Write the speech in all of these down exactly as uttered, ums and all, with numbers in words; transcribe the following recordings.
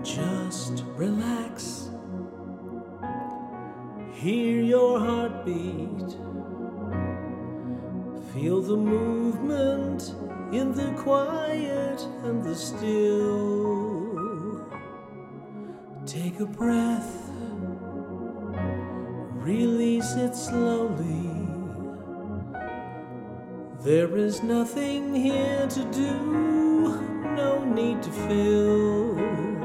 Just relax. Hear your heartbeat. Feel the movement in the quiet and the still. Take a breath. Release it slowly. There is nothing here to do, no need to fill.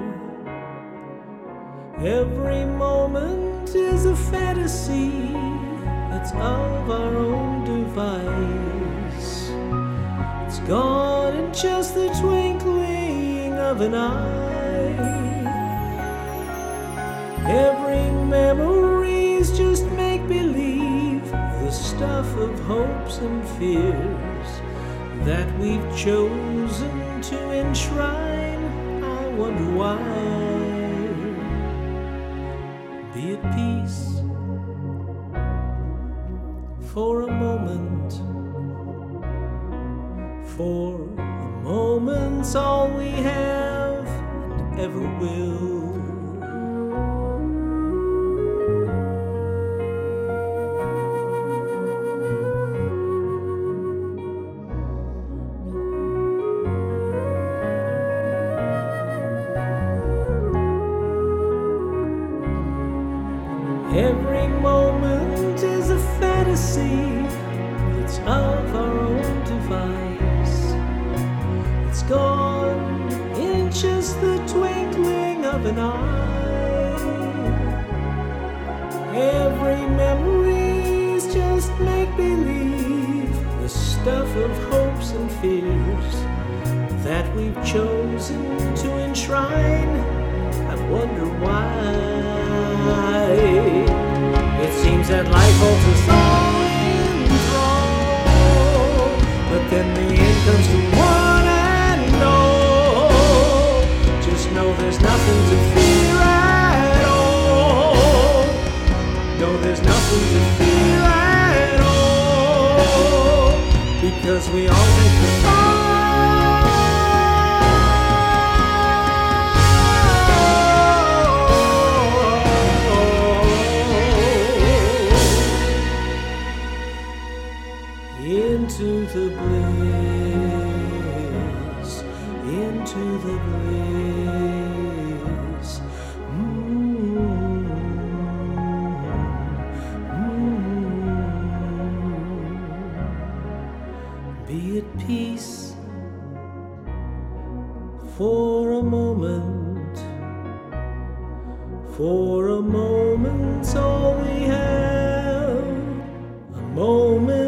Every moment is a fantasy that's of our own device. It's gone in just the twinkling of an eye. Every memory's just make-believe, the stuff of hopes and fears that we've chosen to enshrine. I wonder why. Be at peace for a moment. For a moment's all we have and ever will. Every moment is a fantasy that's of our own device. It's gone in just the twinkling of an eye. Every memory's just make-believe, the stuff of hopes and fears that we've chosen to enshrine. I wonder why. It seems that life holds us all in thrall, but then the end comes to one and all. Just know there's nothing to fear at all. No, there's nothing to fear at all, because we all take the fall. Into the bliss, into the bliss. Mm-hmm. Mm-hmm. Be at peace for a moment. For a moment's all we have. A moment.